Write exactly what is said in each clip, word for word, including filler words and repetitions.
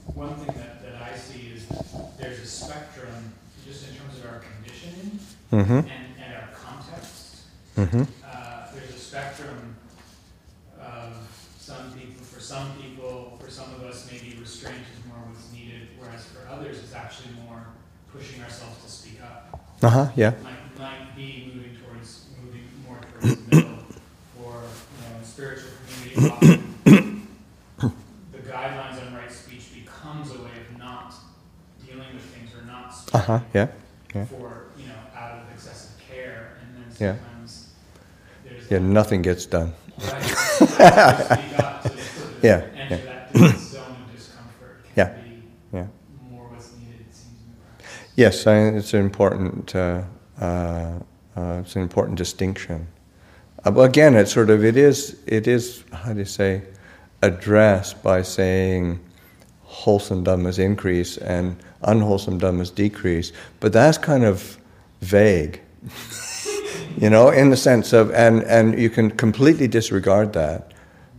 one thing that, that I see is there's a spectrum just in terms of our conditioning mm-hmm. and, and our context. Mm-hmm. Uh, there's a spectrum of some people, for some people, for some of us, maybe restraint is more what's needed, whereas for others, it's actually more pushing ourselves to speak up. Uh-huh, yeah. Might, might be moving towards, moving more towards the middle, or, you know, in spiritual community, often the guidelines on right speech becomes a way of not dealing with things or not speaking uh-huh, yeah, yeah. for, you know, out of excessive care, and then yeah. sometimes there's yeah, like, nothing gets done. right, to speak up, to sort of yeah, enter yeah. that zone of discomfort can yeah. be yeah. more what's needed, it seems, in the practice. Yes, I, it's an important, uh, uh, uh, it's an important distinction. Uh, well, again, it's sort of, it is, it is, how do you say, addressed by saying wholesome dhammas increase and unwholesome dhammas decrease, but that's kind of vague, you know, in the sense of, and, and you can completely disregard that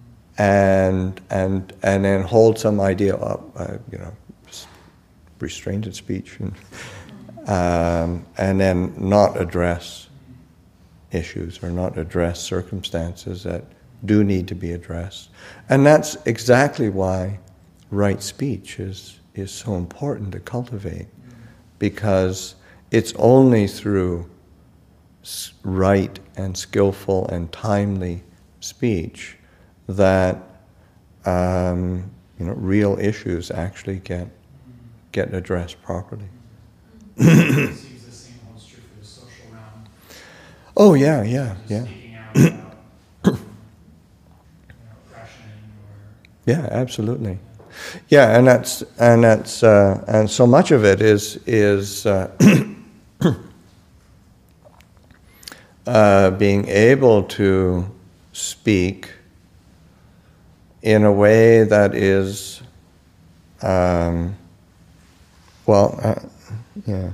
and and and then hold some idea of, uh, you know, restraint in speech, and, um, and then not address issues or not address circumstances that do need to be addressed. And that's exactly why right speech is, is so important to cultivate, because it's only through right and skillful and timely speech that um, you know, real issues actually get get addressed properly. It seems the same holds true for the social realm. Oh yeah, yeah, Just yeah. speaking out about, you know, oppression or Yeah, absolutely. Yeah, and that's and that's uh, and so much of it is is uh, uh, being able to speak in a way that is, um, well, uh, yeah.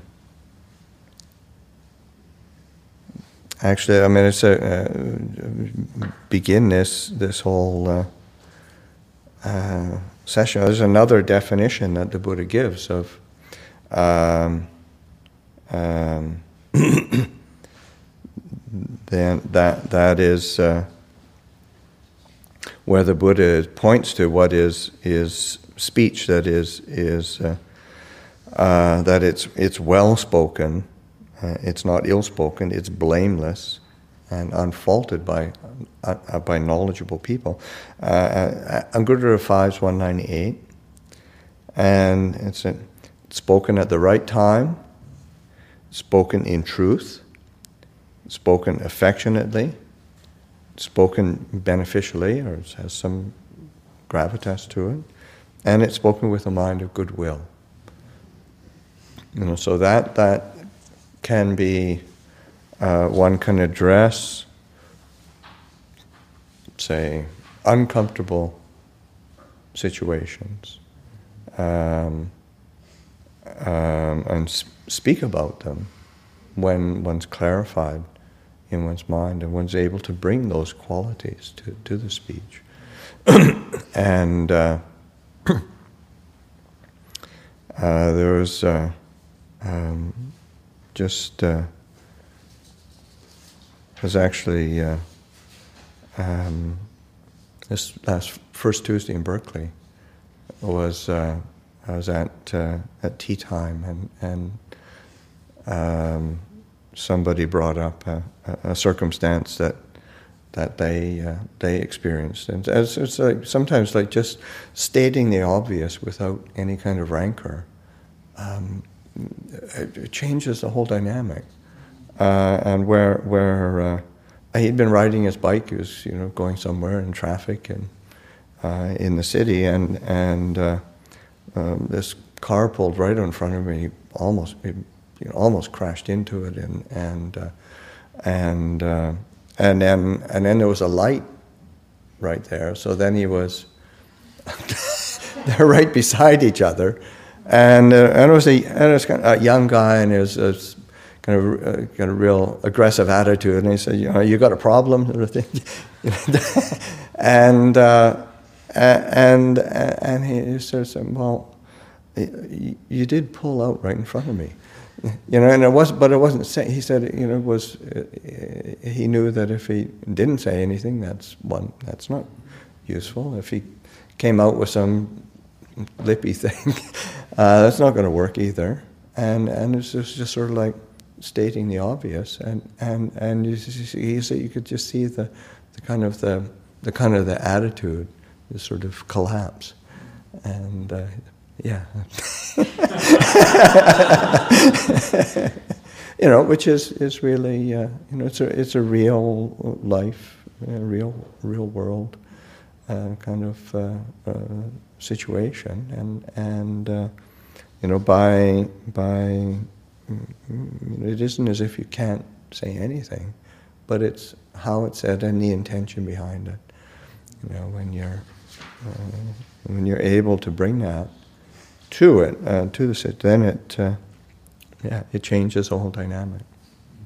Actually, I mean, it's a uh, begin this this whole uh, uh, session. There's another definition that the Buddha gives of um, um, then that that is uh, where the Buddha points to what is is speech that is is uh, uh, that it's it's well spoken. Uh, it's not ill-spoken, it's blameless and unfaulted by uh, by knowledgeable people. Uh, uh, Anguttara five, one ninety-eight, and it's, uh, spoken at the right time, spoken in truth, spoken affectionately, spoken beneficially, or it has some gravitas to it, and it's spoken with a mind of goodwill. You know, so that that can be, uh, one can address, say, uncomfortable situations, um, um, and sp- speak about them when one's clarified in one's mind and one's able to bring those qualities to, to the speech. and uh, uh, there was uh, um, just uh, was actually uh, um, this last first Tuesday in Berkeley was uh, I was at uh, at tea time, and and um, somebody brought up a, a circumstance that that they uh, they experienced, and it's, it's like sometimes like just stating the obvious without any kind of rancor. Um, It changes the whole dynamic, uh, and where where uh, he'd been riding his bike, he was you know going somewhere in traffic and uh, in the city, and and uh, um, this car pulled right in front of me. He almost he, you know, almost crashed into it, and and uh, and uh, and then and then there was a light right there. So then he was they're right beside each other. And, uh, and it was a, and it was kind of a young guy, and he was, was kind of uh, kind of real aggressive attitude. And he said, "You know, you got a problem?" Sort of thing. and uh, and and he sort of said, "Well, you, you did pull out right in front of me. You know, and it was, but it wasn't say, he said, you know, it was, uh, he knew that if he didn't say anything, that's one, that's not useful. If he came out with some lippy thing, uh, that's not going to work either. And and it's just, just sort of like stating the obvious, and and and you see, you could just see the, the kind of the the kind of the attitude, the sort of collapse, and uh, yeah, you know, which is is really uh, you know it's a it's a real life, a real real world uh, kind of uh, uh, situation, and and uh, you know by by. It isn't as if you can't say anything, but it's how it's said and the intention behind it. You know, when you're uh, when you're able to bring that to it, uh, to the sit, then it uh, yeah, it changes the whole dynamic.